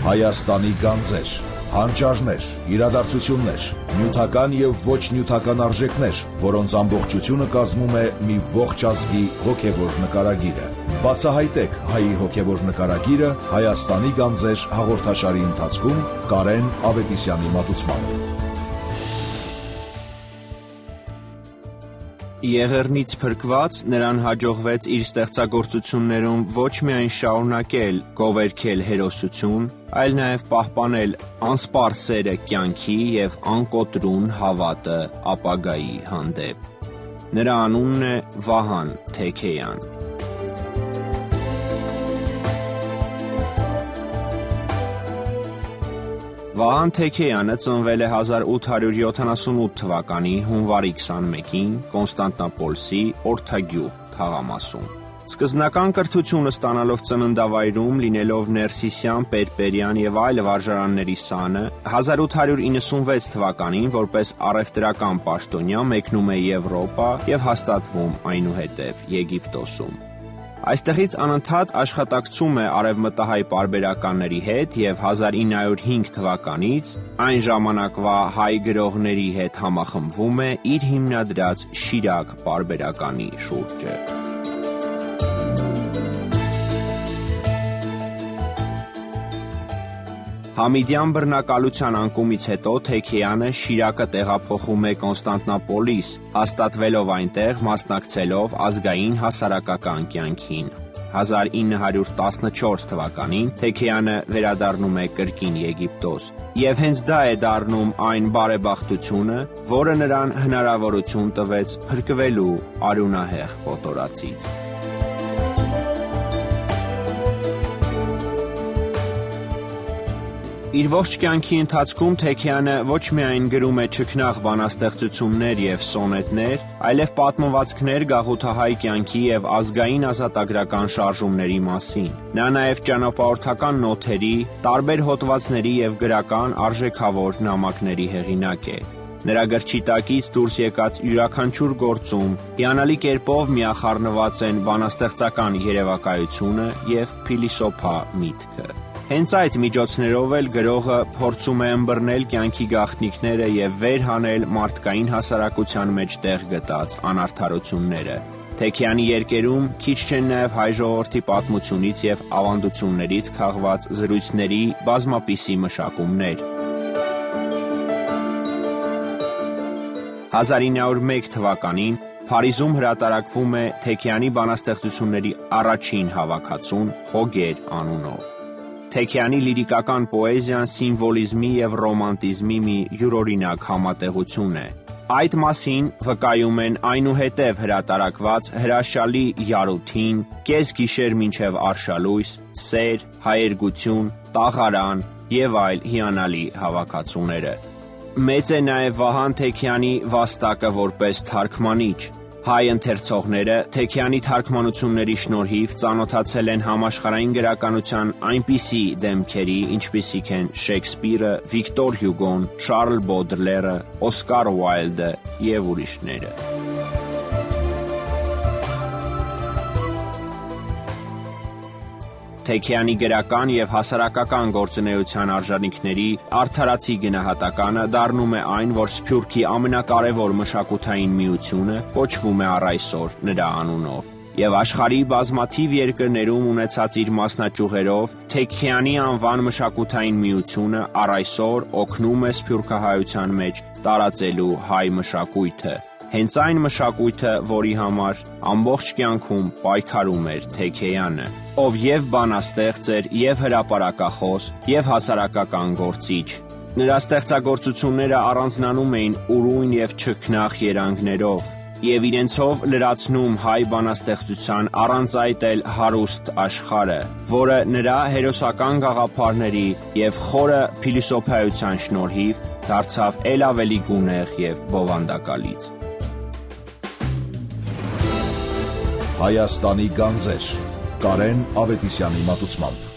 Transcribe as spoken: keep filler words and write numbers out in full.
Հայաստանի գանձեր, հանճարներ, իրադարձություններ, նյութական եւ ոչ նյութական արժեքներ, որոնց ամբողջությունը կազմում է մի ողջ ազգի հոգեվոր նկարագիրը։ Բացահայտեք հայի հոգեվոր նկարագիրը Հայաստանի գանձեր հաղորդաշարի ընթացքում Կարեն Ավետիսյանի մատուցմամբ։ Եղեռնից փրկված նրան հաջողվեց իր ստեղծագործություններում ոչ միայն շարունակել գովերգել հերոսություն, այլ նաև պահպանել անսպառ սերը կյանքի և անկոտրուն հավատը ապագայի հանդեպ։ Նրա անունն է Վահան Թեքեյան։ Վահան Թեքեյանը ծնվել է հազար ութ հարյուր յոթանասունութ թվականի հունվարի քսանմեկին Կոնստանտինոպոլսի Օրթագյուղ թաղամասում։ Սկզբնական կրթությունը ստանալով ծննդավայրում, լինելով Ներսիսյան, Պերպերյան և այլ վարժարանների սանը, հազար ութ հարյուր իննսունվեց թվականին որպես առևտրական պաշտոնյա մեկնում է Եվրոպա և հաստատվում այնուհետև Եգիպտոսում։ Այստեղից անընդհատ աշխատակցում է արևմտահայ պարբերականների հետ և հազար ինը հարյուր հինգ թվականից այն ժամանակվա հայ գրողների հետ համախմբվում է իր հիմնադրած Շիրակ պարբերականի շուրջը։ Համիդյան բռնակալության անկումից հետո Թեքեյանը Շիրակը տեղափոխում է Կոնստանտինոպոլիս, հաստատվելով այնտեղ, մասնակցելով ազգային հասարակական կյանքին։ հազար ինը հարյուր տասնչորս թվականին Թեքեյանը վերադառնում է կրկին Եգիպտոս, և հենց դա է դառնում այն բարեբախտությունը, որը նրան հնարավորություն տվեց փրկվելու արյունահեղ կոտորածից։ Իր ողջ կյանքի ընթացքում Թեքեյանը ոչ միայն գրում է չքնաղ բանաստեղծություններ և սոնետներ, այլև պատմվածքներ գաղութահայ կյանքի և ազգային ազատագրական շարժումների մասին։ Նա նաև ճանապարհորդական նոթերի, տարբեր հոդվածների և գրական արժեքավոր նամակների հեղինակ է։ Նրա գրչի տակից դուրս եկած յուրաքանչյուր գործում հիանալի կերպով միախառնված են բանաստեղծական երևակայությունը և փիլիսոփա միտքը։ Հենց այդ միջոցներով էլ գրողը փորձում է ըմբռնել կյանքի գաղտնիքները և վեր հանել մարդկային հասարակության մեջ տեղ գտած անարդարությունները։ Թեքեյանի երկերում քիչ չեն նաև հայ ժողովրդի պատմությունից և ավանդություններից քաղված զրույցների բազմապիսի մշակումներ։ հազար ինը հարյուր մեկ թվականին Փարիզում հրատարակվում է Թեքեյանի բանաստեղծությունների առաջին հավաքածուն Հոգեր անունով։ Թեքեյանի լիրիկական պոեզիան սիմվոլիզմի և ռոմանտիզմի մի յուրօրինակ համատեղություն է։ Այդ մասին վկայում են այնուհետև հրատարակված հրաշալի Յարութին, Կես գիշեր մինչև արշալույս, Սեր, Հայերգություն, Տաղարան և այլ հիանալի հավաքածուները։ Մեծ է նաև Վահան Թեքեյանի վաստակը որպես թարգմանիչ։ Հայ ընթերցողները Թեքեյանի թարգմանությունների շնորհիվ ծանոթացել են համաշխարհային գրականության այնպիսի դեմքերի, ինչպիսիք են Շեքսպիրը, Վիկտոր Հյուգոն, Շարլ Բոդլերը, Օսկար Ուայլդը և ուրիշները։ Թեքեյանի գրական և հասարակական գործունեության արժանինքների արդարացի գնահատականը դառնում է այն, որ Սփյուռքի ամենակարևոր մշակութային միությունը կոչվում է առ այսօր նրա անունով։ Եվ աշխարհի բազմաթիվ երկրներում ունեցած իր մասնաճյուղերով Թեքեյանի անվան մշակութային միությունը առ այսօր օգնում է սփյուռքահայության մեջ տարածելու հայ մշակույթը։ Հենց այն մշակույթը, որի համար ամբողջ կյանքում պայքարում էր Թեքեյանը, ով և բանաստեղծ էր, և հրապարակախոս, և հասարակական գործիչ։ Նրա ստեղծագործությունները առանձնանում էին ուրույն և չքնաղ երանգներով և իրենցով լրացնում հայ բանաստեղծության առանց այդ էլ հարուստ աշխարհը, որը նրա հերոսական գաղափարների և խորը փիլիսոփայության շնորհիվ դարձավ էլ ավելի գունեղ և բովանդակալից։ Հայաստանի գանձեր Կարեն Ավետիսյանի մատուցմամբ։